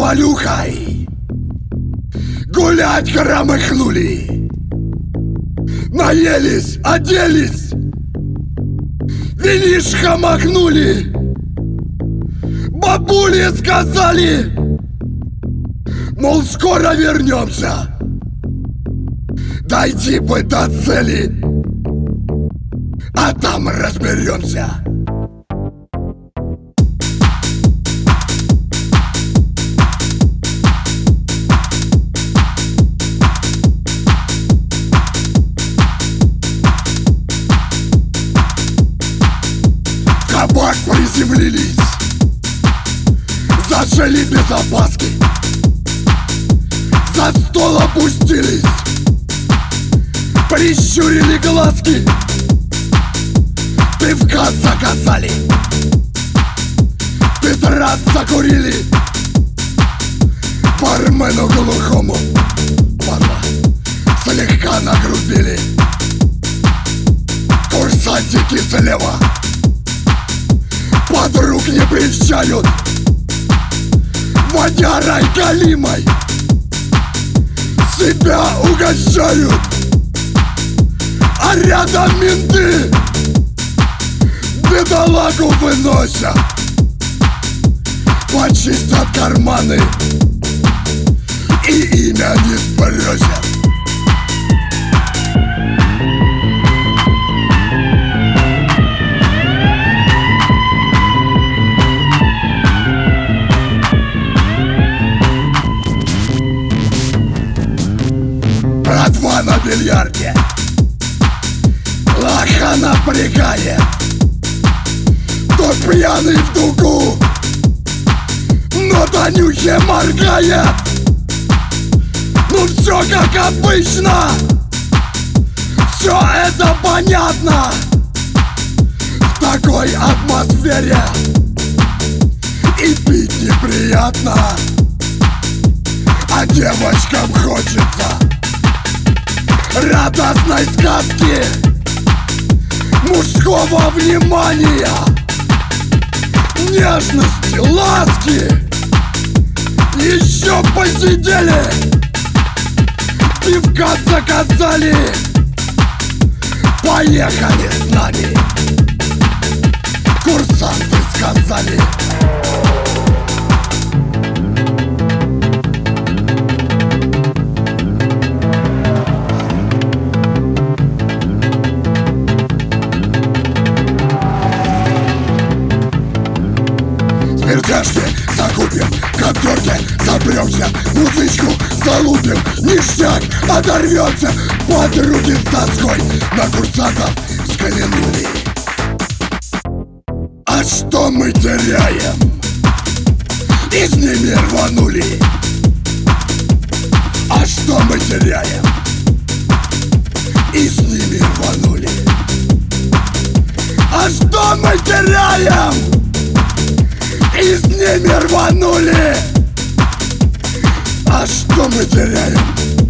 Валюхой гулять громыхнули. Наелись, оделись, винишко махнули. Бабули сказали, мол, скоро вернемся. Дойди бы до цели, а там разберемся. В кабак приземлились, зажили без опаски, за стол опустились, прищурили глазки, пивка заказали, Петра закурили. Бармену глухому, падла, слегка нагрубили. Курсантики слева подруг не прельщают, водярой галимой себя угощают. А рядом менты бедолагу выносят, почистят карманы и имя не спросят. Братва на бильярде лоха напрягает, тот пьяный в дугу, но Танюхе моргает. Ну все как обычно, все это понятно. В такой атмосфере и пить неприятно, а девочкам хочется радостной сказки, мужского внимания, нежности, ласки. Еще посидели, пивка заказали, поехали с нами, курсанты сказали. Спиртяшки закупим, конторки запремся, музычку залупим, ништяк оторвется. Подруги с тоской на курсантов взглянули. А что мы теряем? И с ними рванули. А что мы теряем? И с ними рванули. А что мы теряем? И с ними рванули. А что мы теряем?